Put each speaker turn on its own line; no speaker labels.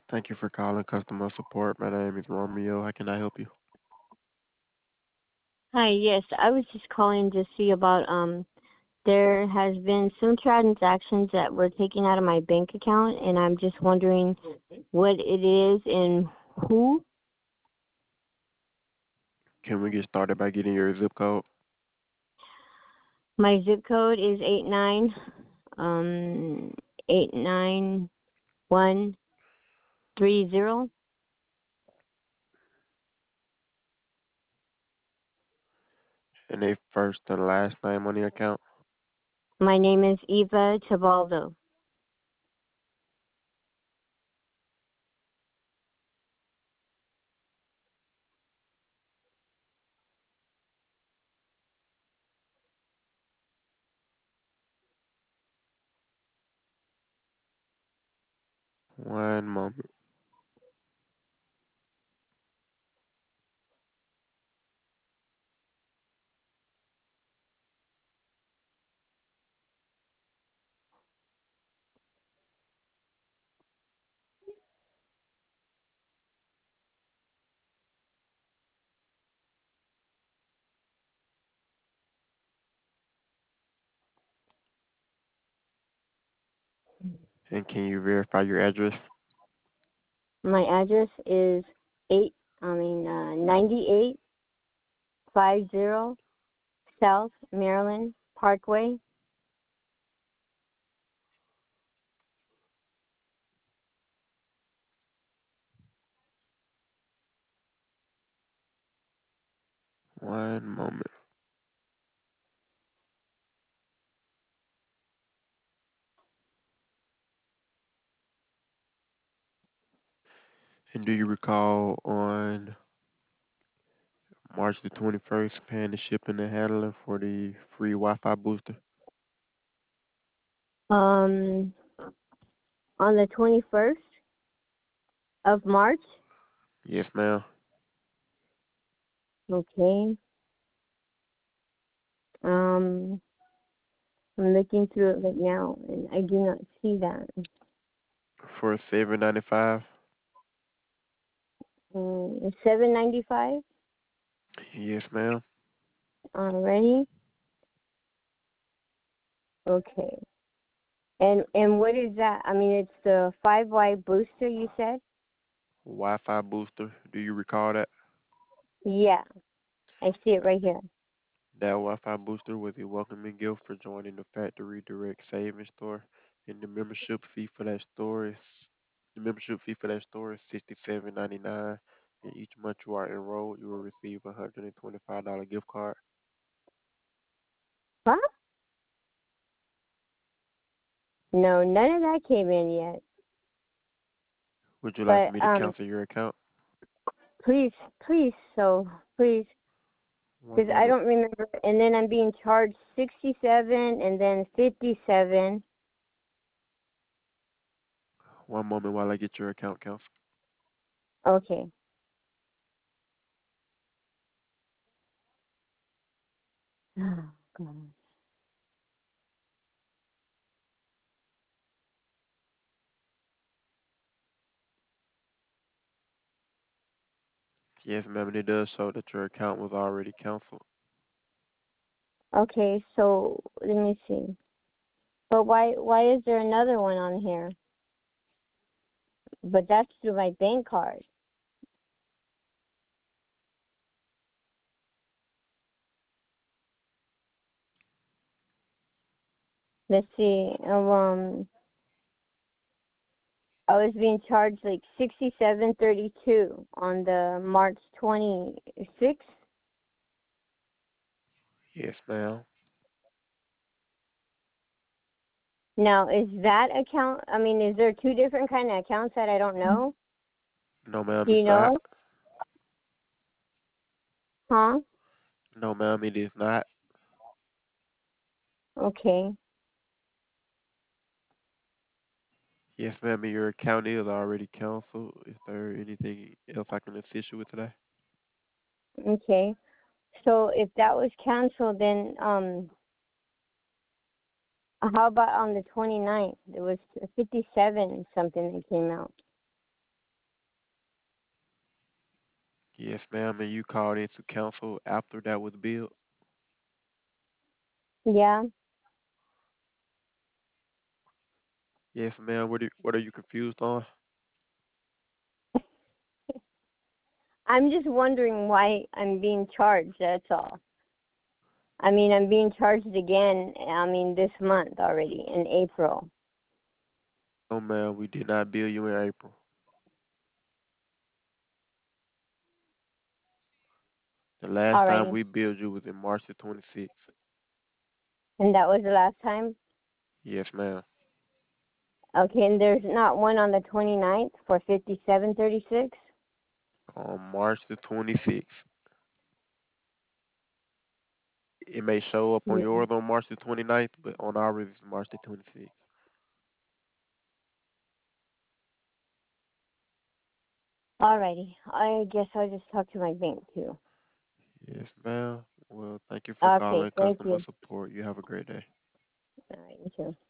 Thank you for calling customer support. My name is Romeo. How can I help you?
Hi, yes, I was just calling to see about there has been some transactions that were taken out of my bank account and I'm just wondering what it is and who.
Can we get started by getting your zip code?
My zip code is 89 89 130.
And a first and last name on the account?
My name is Eva Tabaldo.
One moment. And can you verify your address?
My address is 9850 South Maryland Parkway.
One moment. And do you recall on March the 21st paying the shipping and handling for the free Wi-Fi booster?
Um, on the 21st of March.
Yes, ma'am.
Okay. Um, I'm looking through it right now, and I do not see that.
For $7.95?
7.95
Yes, ma'am.
already. Okay. And what is that? I mean, it's the 5Y booster you said.
Wi-Fi booster. Do you recall that?
Yeah, I see it right here.
That Wi-Fi booster was a welcoming gift for joining the Factory Direct Savings Store, and the membership fee for that store is $67.99. And each month you are enrolled, you will receive a $125 gift card.
Huh? No, none of that came in yet.
Would you like for
But
me to cancel your account?
please, please, so please,
One
because I
moment.
don't remember. And then I'm being charged 67 and then 57.
One moment while I get your account canceled.
Okay. Oh, God.
Yes, ma'am, and it does show that your account was already canceled.
Okay, so let me see. But why is there another one on here? But that's through my bank card. Let's see. I was being charged like 67.32 on the March 26th.
Yes, ma'am.
Now, is that account? I mean, is there two different kind of accounts that I don't know?
No, ma'am,
Do
it's
you
not.
know? Huh?
No, ma'am, it is not.
Okay.
Yes, ma'am, and your account is already canceled. Is there anything else I can assist you with today?
Okay. So if that was canceled, then how about on the 29th? There was 57 something that came out.
Yes, ma'am. And you called into council after that was billed?
Yeah.
Yes, ma'am. What are you confused on?
I'm just wondering why I'm being charged, that's all. I mean, I'm being charged again, I mean, this month already, in April.
No, ma'am. We did not bill you in April. The last time
Alrighty.
we billed you was in March the 26th.
And that was the last time?
Yes, ma'am.
Okay, and there's not one on the 29th for 5736?
On March the 26th. It may show up on
Mm.
yours on March the 29th, but on ours it's March the 26th.
Alrighty. I guess I'll just talk to my bank too.
Yes, ma'am. Well, thank you for
Okay,
calling
thank
customer
you.
support. You have a great day.
Alright, you too.